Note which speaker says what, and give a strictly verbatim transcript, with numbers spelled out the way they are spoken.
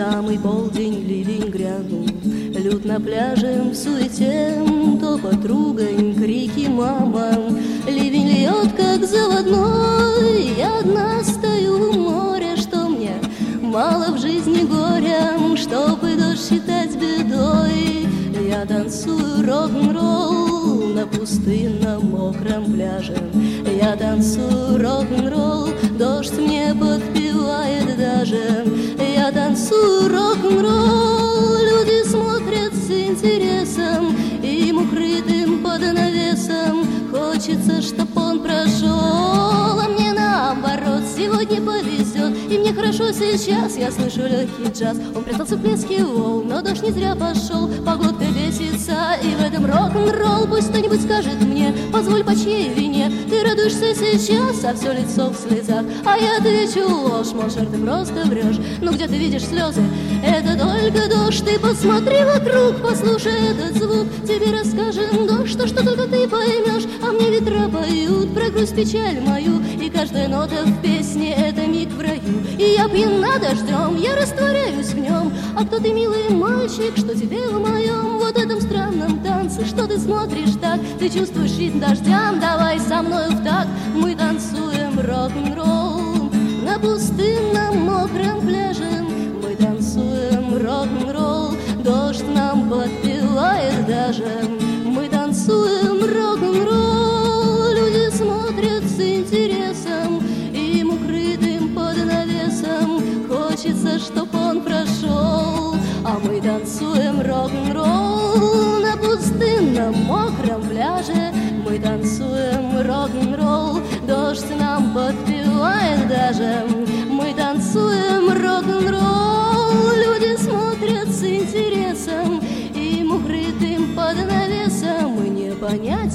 Speaker 1: самый полдень ливень грянул. Люд на пляже в суете, то подругань, крики мама. Ливень льет, как заводной, я одна стою у моря. Что мне мало в жизни горя, чтобы дождь считать бедой. Я танцую рок-н-ролл на пустынном мокром пляже. Я танцую рок-н-ролл, дождь мне подпевает даже. Я танцую рок-н-ролл, люди смотрят с интересом, им укрытым под навесом хочется, чтоб он прошел. А мне наоборот сегодня повезет, и мне хорошо сейчас. Я слышу легкий джаз, он прятался в блеске волн, но дождь не зря пошел. Погодка бесится, и в этом рок-н-ролл. Пусть кто-нибудь скажет мне, позволь, по чьей вине ты радуешься сейчас, а все лицо в слезах. А я отвечу ложь, мол, Шер, ты просто врешь. Ну где ты видишь слезы? Это только дождь. Ты посмотри вокруг, послушай этот звук. Тебе расскажем дождь, что, что только ты поймешь. А мне ветра поют про грусть, печаль мою, и каждая нота в песне — это миг в раю. И я пьяна дождем, я растворяюсь в нем. А кто ты, милый мальчик, что тебе в моем вот этом странном танце? Что ты смотришь так? Ты чувствуешь ритм дождям? Давай со мной в такт. Мы танцуем рок-н-ролл на пустынном мокром пляже. Мы танцуем рок-н-ролл, дождь нам подпевает даже. Мы танцуем рок-н-ролл, люди смотрят с интересом, им укрытым под навесом хочется, чтоб он прошел. А мы танцуем рок-н-ролл на пустынном мокром пляже. Мы танцуем рок-н-ролл, дождь нам подпевает даже. Мы танцуем рок-н-ролл, люди смотрят с интересом, им укрытым под навесом. И не понять